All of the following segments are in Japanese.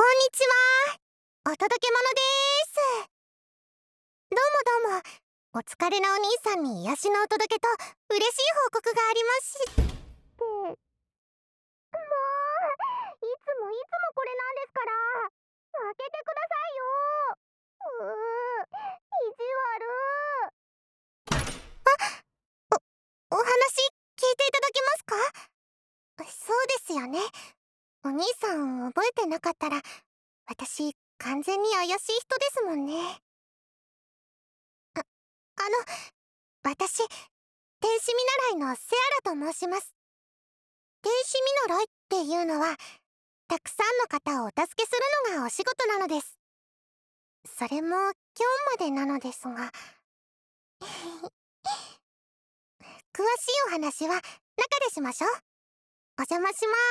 にちは。お届け物です。どうもどうも。お疲れなお兄さんに癒しのお届けと嬉しい報告がありまして。もう、いつもこれなんですから。開けてくださいよ。意地悪。お話聞いていただけますか？そうですよね。お兄さん覚えてなかったら、私完全に怪しい人ですもんね。あの、私、天使見習いのセアラと申します。天使見習いっていうのは、たくさんの方をお助けするのがお仕事なのです。それも今日までなのですが、詳しいお話は中でしましょう。お邪魔します。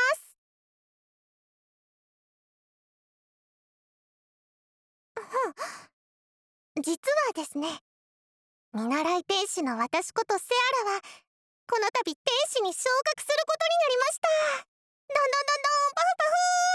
実はですね、見習い天使の私ことセアラは、この度天使に昇格することになりました。どんどんどんどん、パフパ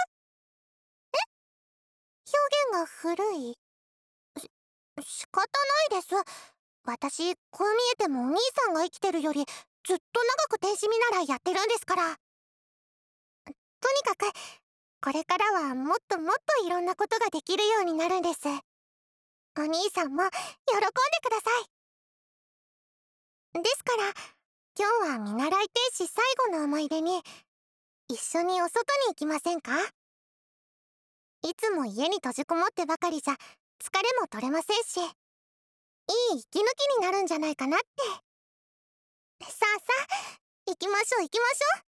フ。表現が古い？仕方ないです。私、こう見えてもお兄さんが生きてるよりずっと長く天使見習いやってるんですから。とにかく、これからはもっともっといろんなことができるようになるんです。お兄さんも喜んでください。ですから、今日は見習い天使最後の思い出に、一緒にお外に行きませんか？いつも家に閉じこもってばかりじゃ疲れも取れませんし、いい息抜きになるんじゃないかなって。さあさあ、行きましょう行きましょう。